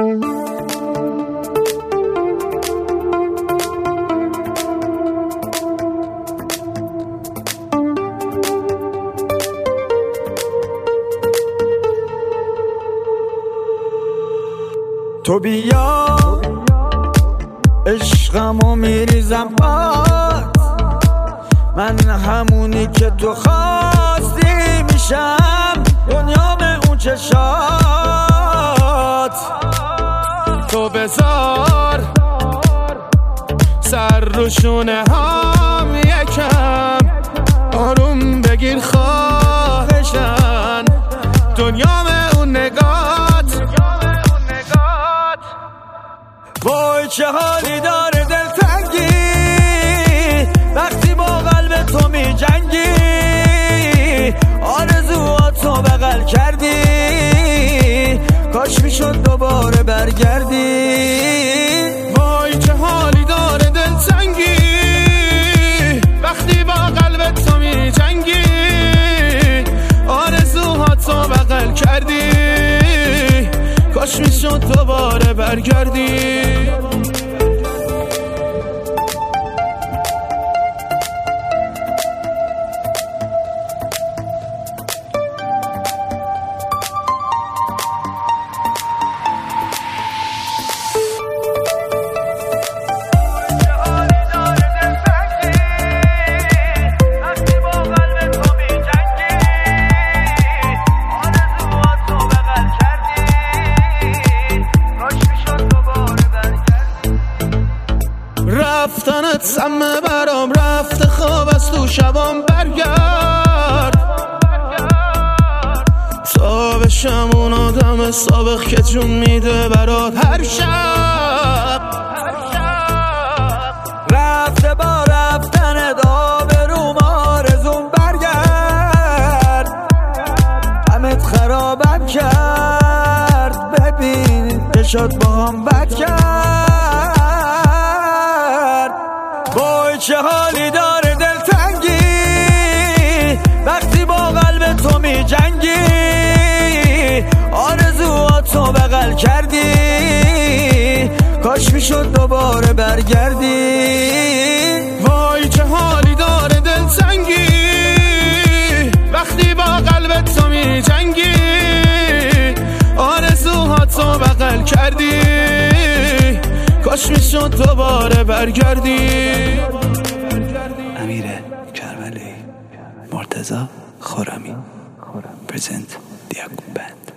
تو بیا عشقمو میریزم باد، من همونی که تو خواستی میشم، دنیام اون چشات. تو بذار سر رو شونه هم یکم آروم بگیر خواهشن، دنیام اون نگات. وای چه حالی داره دلتنگی وقتی با قلب تو می جنگی، آرزوهاتو بغل کردی، کاش میشد دوباره برگردی. وای چه حالی داره دلتنگی وقتی با قلب تو می جنگی، آرزوهاتو بغل کردی، کاش میشد دوباره برگردی. رفتنت سمه برام رفته، خواب از تو شبام برگرد، تا بشم اون آدم سابق که جون میده برات هر شب. رفته با رفتنت آبروم آرزوم برگرد، همت خرابم کرد، ببین که شد با هم بد کرد. وای چه حالی داره دلتنگی وقتی با قلب تو می جنگی، آرزوهاتو بغل کردی، کاش میشد دوباره برگردی. وای چه حالی داره دلتنگی وقتی با قلب تو می جنگی، آرزوهاتو بغل کردی، کاش میشد دوباره برگردی. امیر کربلایی، مرتضی خرمی، پرزنت دیاکوب بند.